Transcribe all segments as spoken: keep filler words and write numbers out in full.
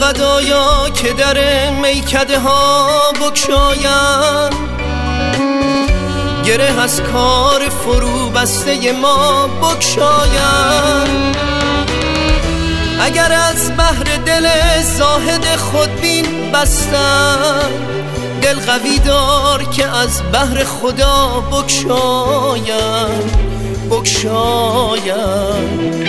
سوقدایا که در میکده ها بگشایند، گره از کار فرو بسته ما بگشایند. اگر از بحر دل زاهد خودبین بستن، دل قوی دار که از بحر خدا بگشایند بگشایند.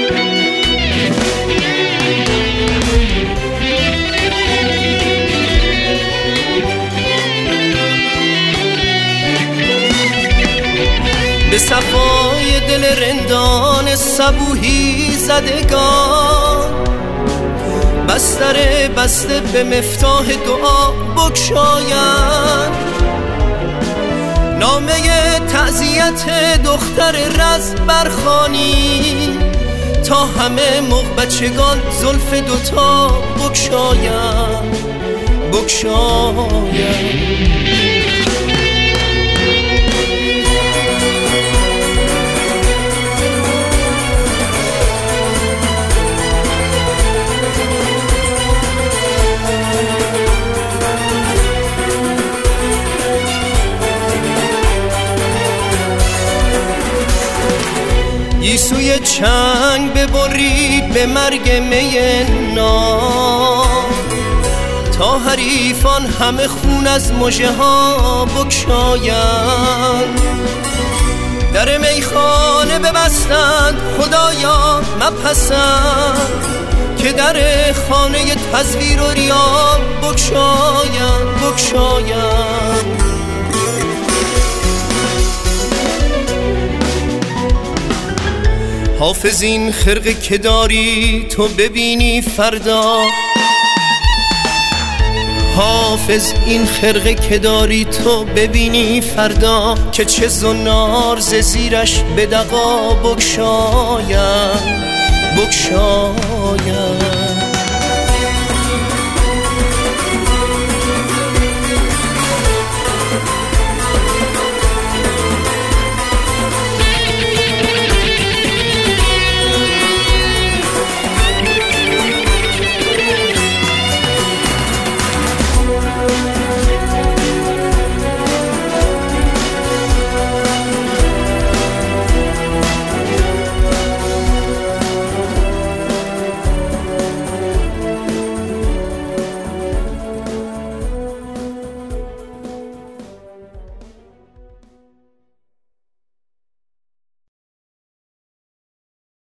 به صفای دل رندان صبوحی زدگان، بستر بسته به مفتاح دعا بگشایند. نامه تعزیت دختر رز برخوانی، تا همه مغ بچگان زلف دوتا بگشایند بگشایند. گیسوی چنگ ببرید به مرگ می ناب، تا حریفان همه خون از مژه ها بگشایند. در میخانه ببستند خدایا مپسند، که در خانه تزویر و ریا بگشایند بگشایند. حافظ این خرقه که داری تو ببینی فردا، حافظ این خرقه که داری تو ببینی فردا، که چه زنار ز زیرش به دغا بگشایند بگشایند.